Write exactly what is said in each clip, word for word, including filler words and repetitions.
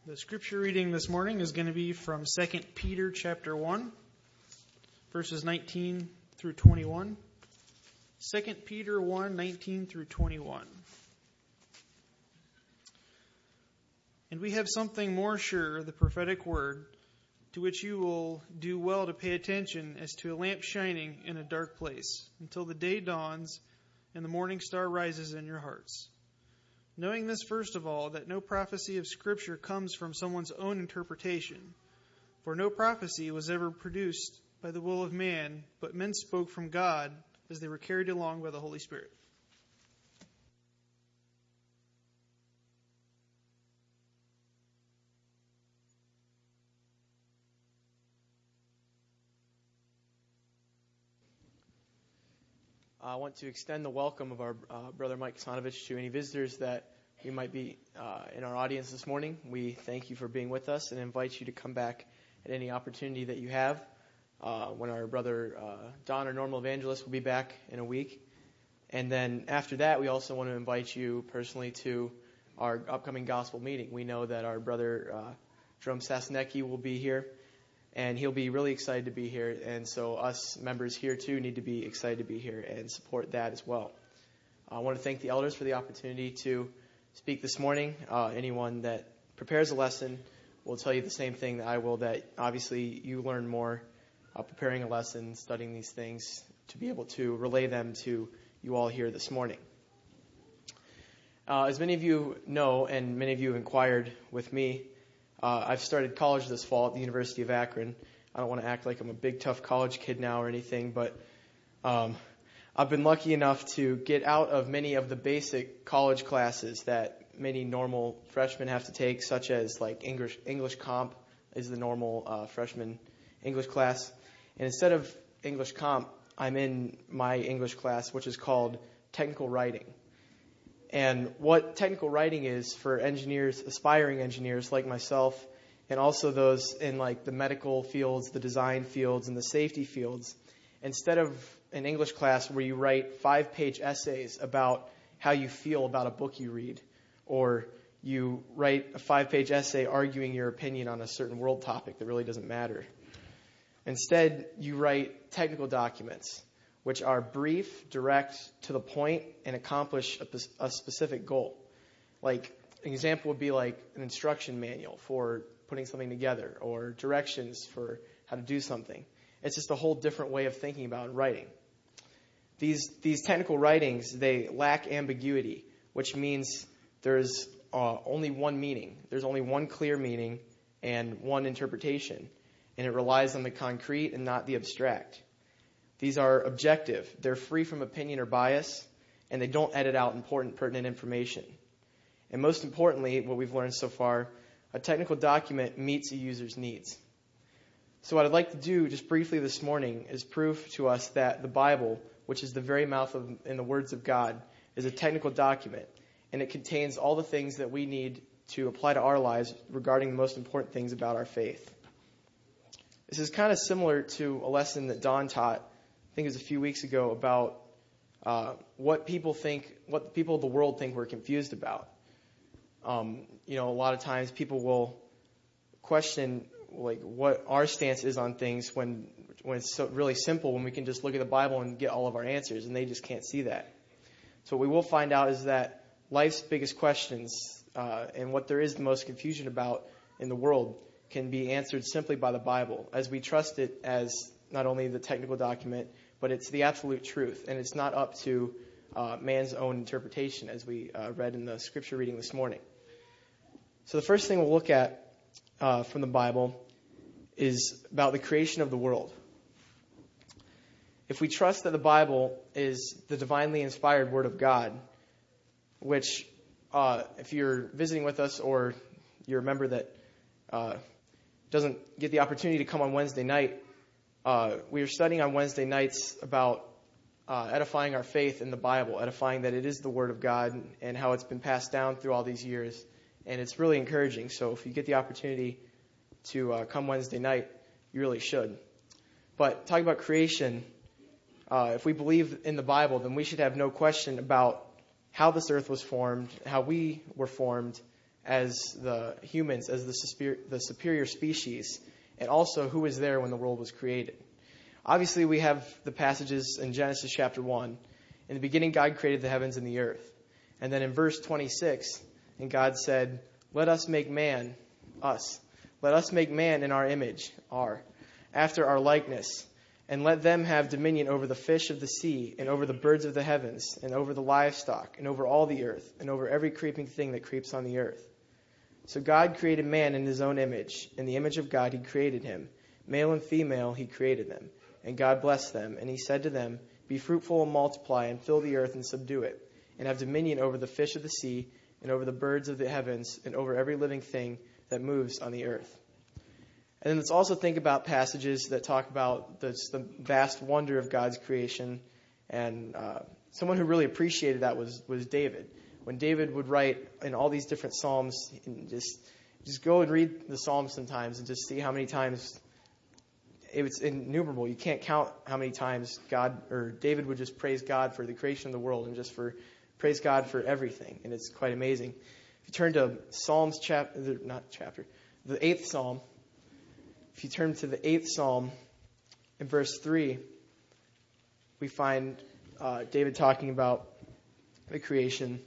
The scripture reading this morning is going to be from Second Peter chapter one, verses nineteen through twenty-one. Second Peter one, nineteen through twenty-one. And we have something more sure, the prophetic word, to which you will do well to pay attention as to a lamp shining in a dark place, until the day dawns and the morning star rises in your hearts. Knowing this, first of all, that no prophecy of Scripture comes from someone's own interpretation. For no prophecy was ever produced by the will of man, but men spoke from God as they were carried along by the Holy Spirit. I want to extend the welcome of our uh, brother Mike Kasanovich to any visitors that we might be uh, in our audience this morning. We thank you for being with us and invite you to come back at any opportunity that you have uh, when our brother uh, Don, our normal evangelist, will be back in a week. And then after that, we also want to invite you personally to our upcoming gospel meeting. We know that our brother uh, Jerome Sasnecki will be here, and he'll be really excited to be here. And so us members here, too, need to be excited to be here and support that as well. I want to thank the elders for the opportunity to speak this morning. Uh, anyone that prepares a lesson will tell you the same thing that I will, that obviously you learn more uh, preparing a lesson, studying these things, to be able to relay them to you all here this morning. Uh, as many of you know, and many of you have inquired with me, Uh, I've started college this fall at the University of Akron. I don't want to act like I'm a big, tough college kid now or anything, but um, I've been lucky enough to get out of many of the basic college classes that many normal freshmen have to take, such as like English English Comp is the normal uh, freshman English class. And instead of English Comp, I'm in my English class, which is called Technical Writing. And what technical writing is for engineers, aspiring engineers like myself, and also those in like the medical fields, the design fields, and the safety fields, instead of an English class where you write five-page essays about how you feel about a book you read, or you write a five-page essay arguing your opinion on a certain world topic that really doesn't matter. Instead, you write technical documents, which are brief, direct, to the point, and accomplish a, a specific goal. Like, an example would be like an instruction manual for putting something together, or directions for how to do something. It's just a whole different way of thinking about writing. These these technical writings, they lack ambiguity, which means there's uh, only one meaning. There's only one clear meaning and one interpretation, and it relies on the concrete and not the abstract. These are objective. They're free from opinion or bias, and they don't edit out important, pertinent information. And most importantly, what we've learned so far, a technical document meets a user's needs. So what I'd like to do just briefly this morning is prove to us that the Bible, which is the very mouth of and the words of God, is a technical document, and it contains all the things that we need to apply to our lives regarding the most important things about our faith. This is kind of similar to a lesson that Don taught, I think it was a few weeks ago, about uh, what people think, what the people of the world think we're confused about. Um, you know, a lot of times people will question like what our stance is on things when when it's so really simple, when we can just look at the Bible and get all of our answers, and they just can't see that. So what we will find out is that life's biggest questions uh, and what there is the most confusion about in the world can be answered simply by the Bible, as we trust it as not only the technical document, but it's the absolute truth, and it's not up to uh, man's own interpretation, as we uh, read in the scripture reading this morning. So the first thing we'll look at uh, from the Bible is about the creation of the world. If we trust that the Bible is the divinely inspired Word of God, which uh, if you're visiting with us or you're a member that uh, doesn't get the opportunity to come on Wednesday night, Uh, we are studying on Wednesday nights about uh, edifying our faith in the Bible, edifying that it is the Word of God and how it's been passed down through all these years. And it's really encouraging. So if you get the opportunity to uh, come Wednesday night, you really should. But talking about creation, uh, if we believe in the Bible, then we should have no question about how this earth was formed, how we were formed, as the humans, as the superior, the superior species, and also who was there when the world was created. Obviously, we have the passages in Genesis chapter one. In the beginning, God created the heavens and the earth. And then in verse twenty-six, and God said, let us make man, us, let us make man in our image, our, after our likeness, and let them have dominion over the fish of the sea, and over the birds of the heavens, and over the livestock, and over all the earth, and over every creeping thing that creeps on the earth. So God created man in his own image. In the image of God he created him. Male and female he created them. And God blessed them. And he said to them, be fruitful and multiply, and fill the earth and subdue it, and have dominion over the fish of the sea, and over the birds of the heavens, and over every living thing that moves on the earth. And then let's also think about passages that talk about the, the vast wonder of God's creation. And uh, someone who really appreciated that was, was David. When David would write in all these different psalms, and just just go and read the psalms sometimes and just see how many times, it's innumerable. You can't count how many times God or David would just praise God for the creation of the world and just for praise God for everything. And it's quite amazing. If you turn to Psalms chapter, not chapter, the eighth Psalm. If you turn to the eighth Psalm in verse three, we find uh, David talking about the creation.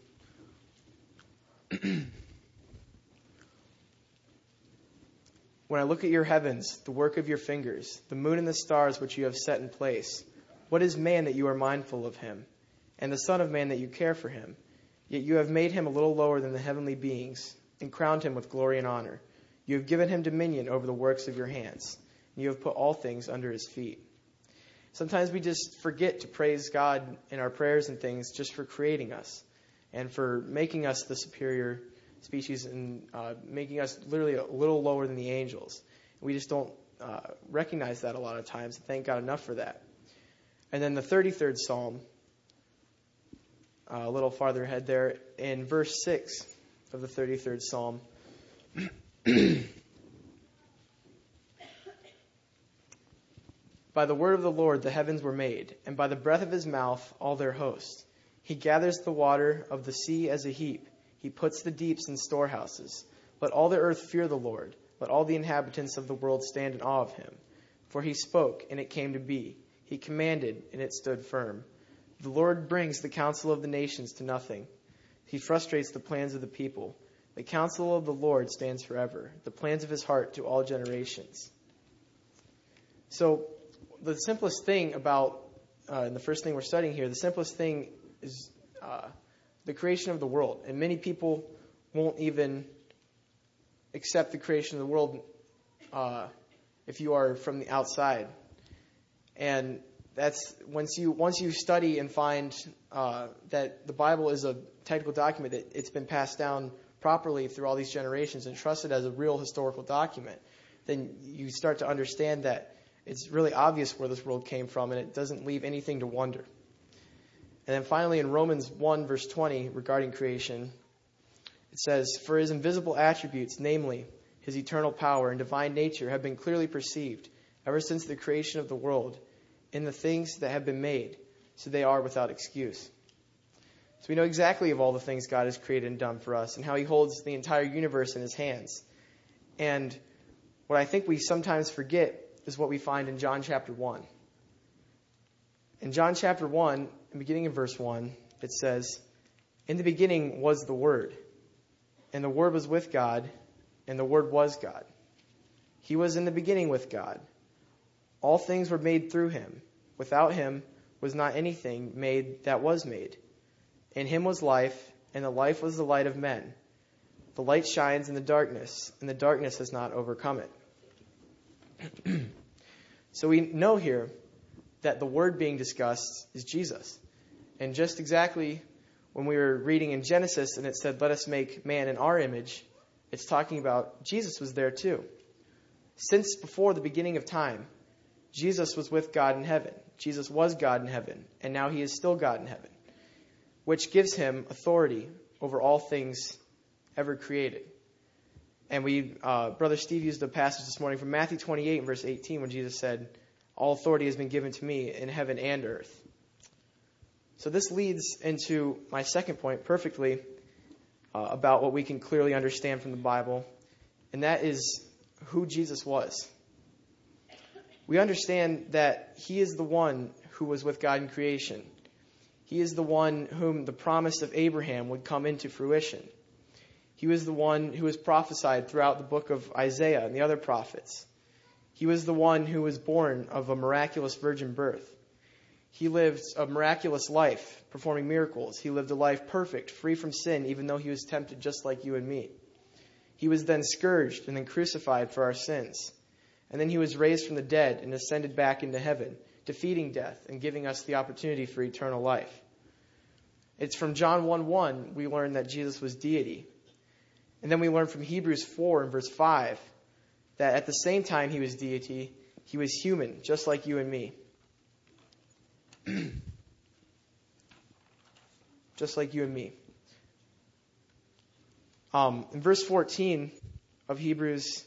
When I look at your heavens, the work of your fingers, the moon and the stars which you have set in place, what is man that you are mindful of him, and the son of man that you care for him? Yet you have made him a little lower than the heavenly beings, and crowned him with glory and honor. You have given him dominion over the works of your hands, and you have put all things under his feet. Sometimes we just forget to praise God in our prayers and things just for creating us and for making us the superior species and uh, making us literally a little lower than the angels. We just don't uh, recognize that a lot of times. Thank God enough for that. And then the thirty-third Psalm, uh, a little farther ahead there, in verse six of the thirty-third Psalm. By the word of the Lord the heavens were made, and by the breath of his mouth all their host. He gathers the water of the sea as a heap. He puts the deeps in storehouses. Let all the earth fear the Lord. Let all the inhabitants of the world stand in awe of him. For he spoke, and it came to be. He commanded, and it stood firm. The Lord brings the counsel of the nations to nothing. He frustrates the plans of the people. The counsel of the Lord stands forever, the plans of his heart to all generations. So the simplest thing about, uh, and the first thing we're studying here, the simplest thing is uh, the creation of the world. And many people won't even accept the creation of the world uh, if you are from the outside. And that's once you once you study and find uh, that the Bible is a technical document, that it's been passed down properly through all these generations and trusted as a real historical document, then you start to understand that it's really obvious where this world came from, and it doesn't leave anything to wonder. And then finally in Romans one, verse twenty, regarding creation, it says, for his invisible attributes, namely his eternal power and divine nature, have been clearly perceived ever since the creation of the world in the things that have been made, so they are without excuse. So we know exactly of all the things God has created and done for us and how he holds the entire universe in his hands. And what I think we sometimes forget is what we find in John chapter one. In John chapter one, beginning in verse one, it says, in the beginning was the Word, and the Word was with God, and the Word was God. He was in the beginning with God. All things were made through him. Without him was not anything made that was made. In him was life, and the life was the light of men. The light shines in the darkness, and the darkness has not overcome it. So we know here that the word being discussed is Jesus. And just exactly when we were reading in Genesis and it said, let us make man in our image, it's talking about Jesus was there too. Since before the beginning of time, Jesus was with God in heaven. Jesus was God in heaven, and now he is still God in heaven, which gives him authority over all things ever created. And we, uh, Brother Steve used a passage this morning from Matthew twenty-eight and verse eighteen when Jesus said, all authority has been given to me in heaven and earth. So this leads into my second point perfectly. uh, about what we can clearly understand from the Bible, and that is who Jesus was. We understand that he is the one who was with God in creation. He is the one whom the promise of Abraham would come into fruition. He was the one who was prophesied throughout the book of Isaiah and the other prophets. He was the one who was born of a miraculous virgin birth. He lived a miraculous life, performing miracles. He lived a life perfect, free from sin, even though he was tempted just like you and me. He was then scourged and then crucified for our sins. And then he was raised from the dead and ascended back into heaven, defeating death and giving us the opportunity for eternal life. It's from John one one we learn that Jesus was deity. And then we learn from Hebrews four and verse five that at the same time he was deity, he was human, just like you and me. Just like you and me. Um, in verse fourteen of Hebrews,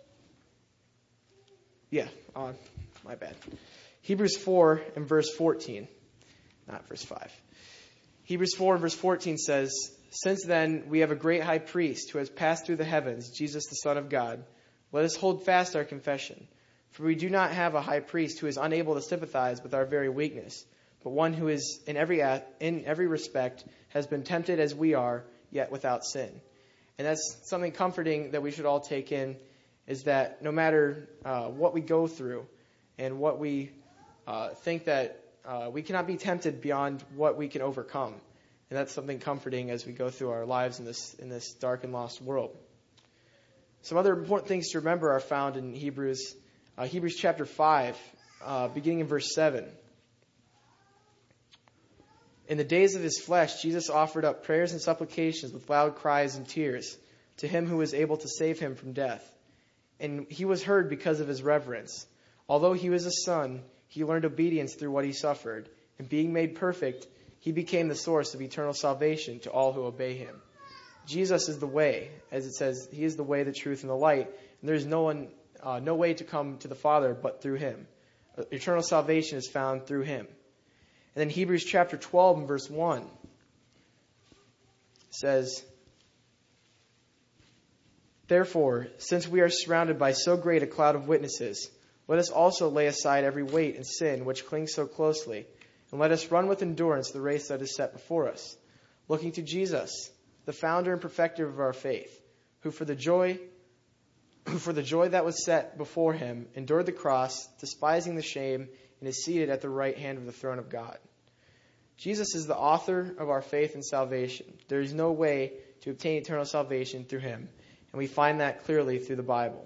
yeah, uh, my bad. Hebrews four and verse fourteen, not verse five. Hebrews four and verse fourteen says, "Since then we have a great high priest who has passed through the heavens, Jesus the Son of God. Let us hold fast our confession. For we do not have a high priest who is unable to sympathize with our very weakness, but one who is in every in every respect has been tempted as we are, yet without sin." And that's something comforting that we should all take in, is that no matter uh, what we go through and what we uh, think that uh, we cannot be tempted beyond what we can overcome. And that's something comforting as we go through our lives in this in this dark and lost world. Some other important things to remember are found in Hebrews, uh, Hebrews chapter five, uh, beginning in verse seven. "In the days of his flesh, Jesus offered up prayers and supplications with loud cries and tears to him who was able to save him from death. And he was heard because of his reverence. Although he was a son, he learned obedience through what he suffered. And being made perfect, he became the source of eternal salvation to all who obey him." Jesus is the way, as it says, he is the way, the truth, and the light. And there is no one, uh, no way to come to the Father but through him. Uh, eternal salvation is found through him. And then Hebrews chapter twelve and verse one says, "Therefore, since we are surrounded by so great a cloud of witnesses, let us also lay aside every weight and sin which clings so closely, and let us run with endurance the race that is set before us, looking to Jesus, the founder and perfecter of our faith, who for the joy who for the joy that was set before him endured the cross, despising the shame, and is seated at the right hand of the throne of God." Jesus is the author of our faith and salvation. There is no way to obtain eternal salvation through him, and we find that clearly through the Bible.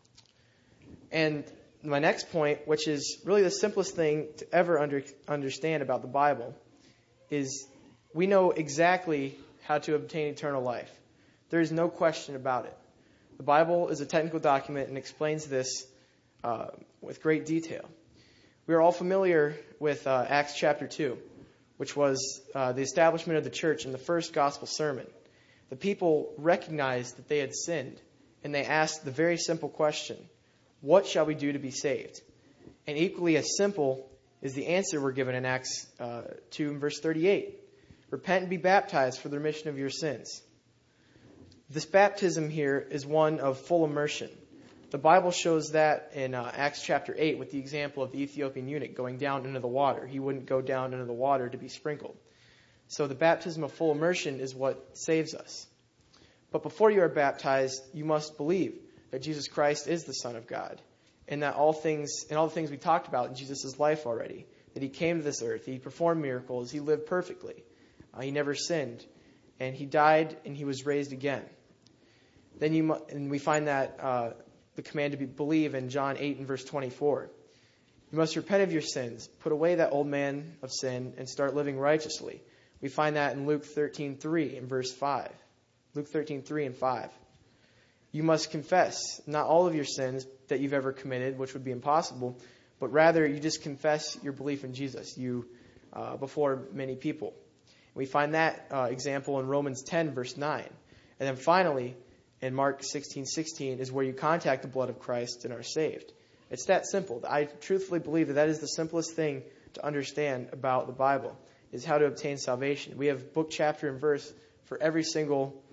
And my next point, which is really the simplest thing to ever under, understand about the Bible, is we know exactly how to obtain eternal life. There is no question about it. The Bible is a technical document and explains this uh, with great detail. We are all familiar with uh, Acts chapter two, which was uh, the establishment of the church in the first gospel sermon. The people recognized that they had sinned, and they asked the very simple question, "What shall we do to be saved?" And equally as simple is the answer we're given in Acts uh, two and verse thirty-eight. "Repent and be baptized for the remission of your sins." This baptism here is one of full immersion. The Bible shows that in uh, Acts chapter eight with the example of the Ethiopian eunuch going down into the water. He wouldn't go down into the water to be sprinkled. So the baptism of full immersion is what saves us. But before you are baptized, you must believe that Jesus Christ is the Son of God, and that all things and all the things we talked about in Jesus' life already, that he came to this earth, he performed miracles, he lived perfectly, uh, he never sinned, and he died and he was raised again. Then you mu- and we find that uh, the command to be, believe in John eight and verse twenty-four. You must repent of your sins, put away that old man of sin, and start living righteously. We find that in Luke thirteen three and verse five. Luke thirteen three and five. You must confess not all of your sins that you've ever committed, which would be impossible, but rather you just confess your belief in Jesus you uh, before many people. We find that uh, example in Romans ten verse nine. And then finally, in Mark sixteen sixteen is where you contact the blood of Christ and are saved. It's that simple. I truthfully believe that that is the simplest thing to understand about the Bible, is how to obtain salvation. We have book, chapter, and verse for every single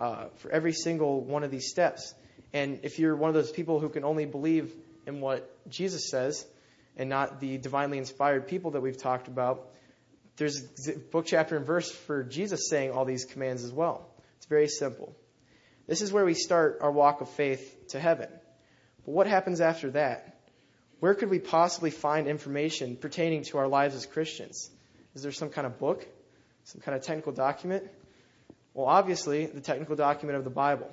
uh, for every single one of these steps. And if you're one of those people who can only believe in what Jesus says and not the divinely inspired people that we've talked about, there's book, chapter, and verse for Jesus saying all these commands as well. It's very simple. This is where we start our walk of faith to heaven. But what happens after that? Where could we possibly find information pertaining to our lives as Christians? Is there some kind of book? Some kind of technical document? Well, obviously, the technical document of the Bible.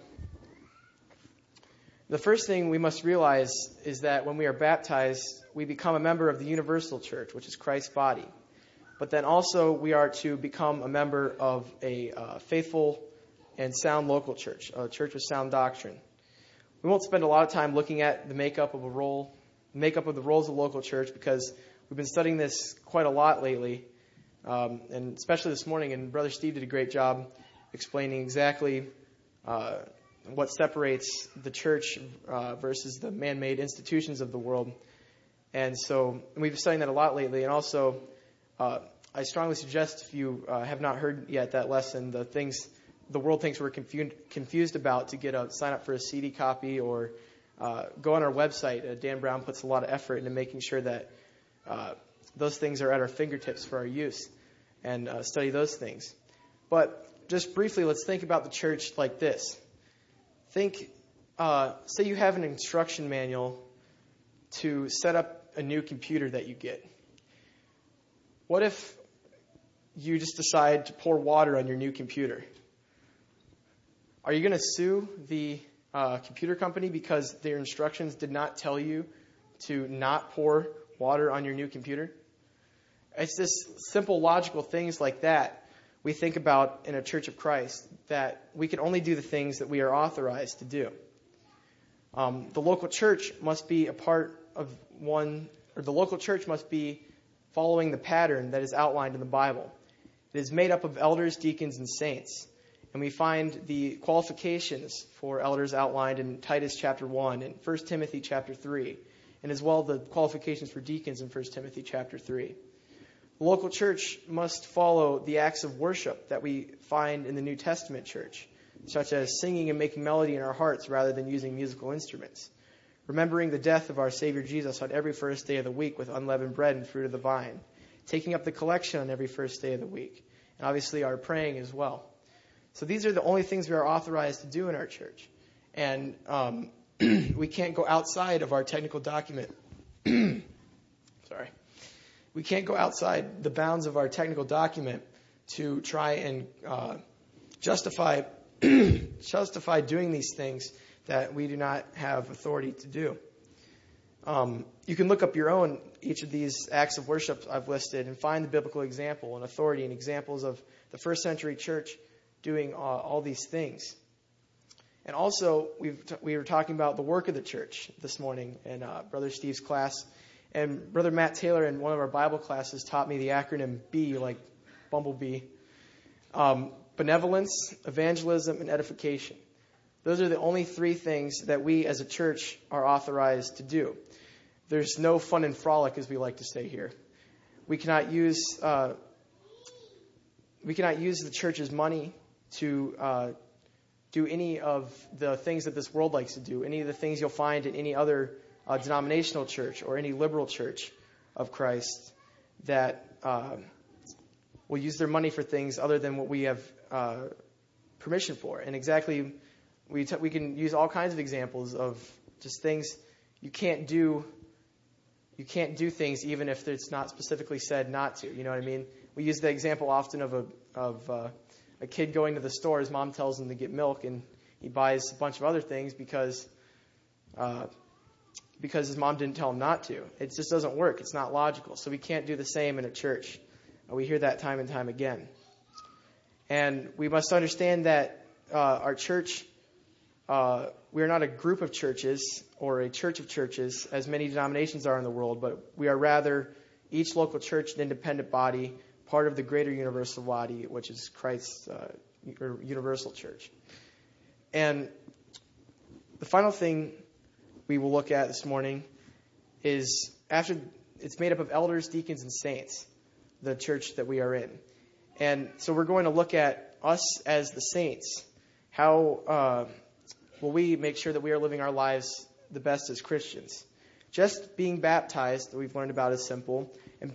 The first thing we must realize is that when we are baptized, we become a member of the universal church, which is Christ's body. But then also we are to become a member of a uh, faithful and sound local church, a church with sound doctrine. We won't spend a lot of time looking at the makeup of a role, makeup of the roles of the local church, because we've been studying this quite a lot lately, um, and especially this morning. And Brother Steve did a great job explaining exactly uh, what separates the church uh, versus the man-made institutions of the world. And so and we've been studying that a lot lately. And also, uh, I strongly suggest, if you uh, have not heard yet that lesson, the things the world thinks we're confused confused about, to get a sign up for a C D copy, or uh, go on our website. Uh, Dan Brown puts a lot of effort into making sure that uh, those things are at our fingertips for our use, and uh, study those things. But just briefly, let's think about the church like this. Think, uh, say you have an instruction manual to set up a new computer that you get. What if you just decide to pour water on your new computer? Are you going to sue the uh, computer company because their instructions did not tell you to not pour water on your new computer? It's just simple logical things like that we think about in a church of Christ, that we can only do the things that we are authorized to do. Um, the local church must be a part of one, or the local church must be following the pattern that is outlined in the Bible. It is made up of elders, deacons, and saints. And we find the qualifications for elders outlined in Titus chapter one and First Timothy chapter three, and as well the qualifications for deacons in First Timothy chapter three. The local church must follow the acts of worship that we find in the New Testament church, such as singing and making melody in our hearts rather than using musical instruments, remembering the death of our Savior Jesus on every first day of the week with unleavened bread and fruit of the vine, taking up the collection on every first day of the week, and obviously our praying as well. So these are the only things we are authorized to do in our church. And um, we can't go outside of our technical document. Sorry. We can't go outside the bounds of our technical document to try and uh, justify justify doing these things that we do not have authority to do. Um, you can look up your own, each of these acts of worship I've listed, and find the biblical example and authority and examples of the first century church doing uh, all these things. And also, we've t- we were talking about the work of the church this morning in uh, Brother Steve's class. And Brother Matt Taylor in one of our Bible classes taught me the acronym B, like Bumblebee. Um, benevolence, evangelism, and edification. Those are the only three things that we as a church are authorized to do. There's no fun and frolic, as we like to say here. We cannot use uh, we cannot use the church's money to uh, do any of the things that this world likes to do, any of the things you'll find in any other uh, denominational church or any liberal church of Christ that uh, will use their money for things other than what we have uh, permission for. And exactly, we t- we can use all kinds of examples of just things you can't do. You can't do things even if it's not specifically said not to. You know what I mean? We use the example often of a of uh, a kid going to the store. His mom tells him to get milk, and he buys a bunch of other things because uh, because his mom didn't tell him not to. It just doesn't work. It's not logical. So we can't do the same in a church. Uh, we hear that time and time again. And we must understand that uh, our church, uh, we are not a group of churches or a church of churches, as many denominations are in the world, but we are rather each local church an independent body, part of the greater universal body, which is Christ's uh, universal church. And the final thing we will look at this morning is after it's made up of elders, deacons, and saints, the church that we are in. And so we're going to look at us as the saints. how uh, will we make sure that we are living our lives the best as Christians? Just being baptized, that we've learned about, is simple.